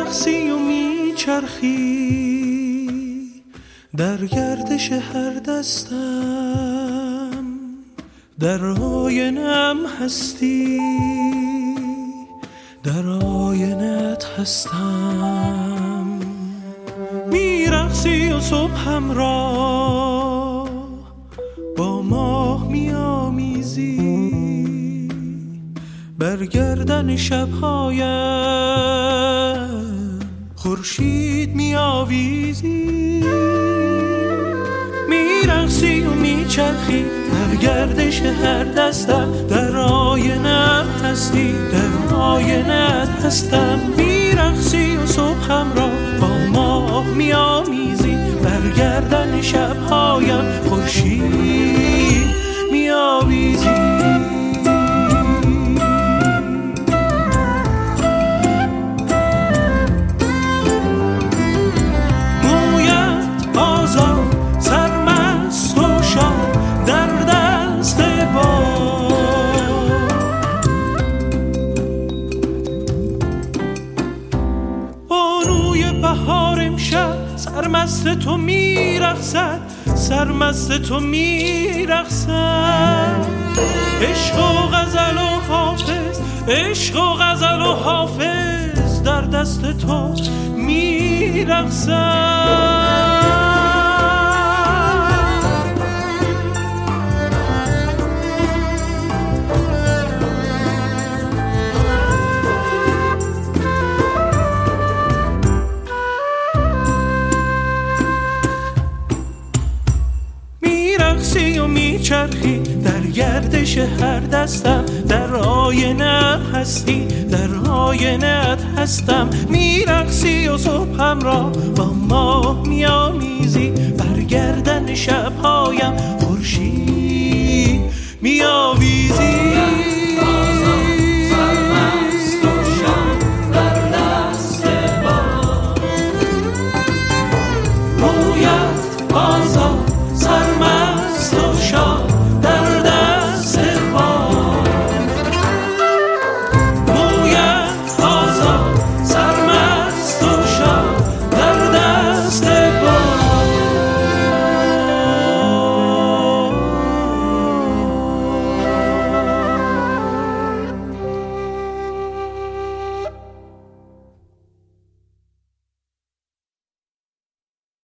میرقصی و میچرخی در گردش هر دستم، در آینم هستی، در آینت هستم. میرقصی و صبحم را با ماه میامیزی، بر گردن شبهایم خورشید میآویزی. میرقصی و میچرخی در گردش هر دستم، در آینم هستی، در آینت هستم. میرقصی و صبحم را با ماه میآمیزی، بر گردن شبهایم خورشید میآویزی. سرمست تو میرقصد، سرمست تو میرقصد. عشق و غزل و حافظ، عشق و غزل و حافظ در دست تو میرقصد. میرقصی و میچرخی در گردش هر دستم، در آینه هستی، در آینه هستم. میرقصی و صبحم را با ماه میآمیزی، بر گردن شبهایم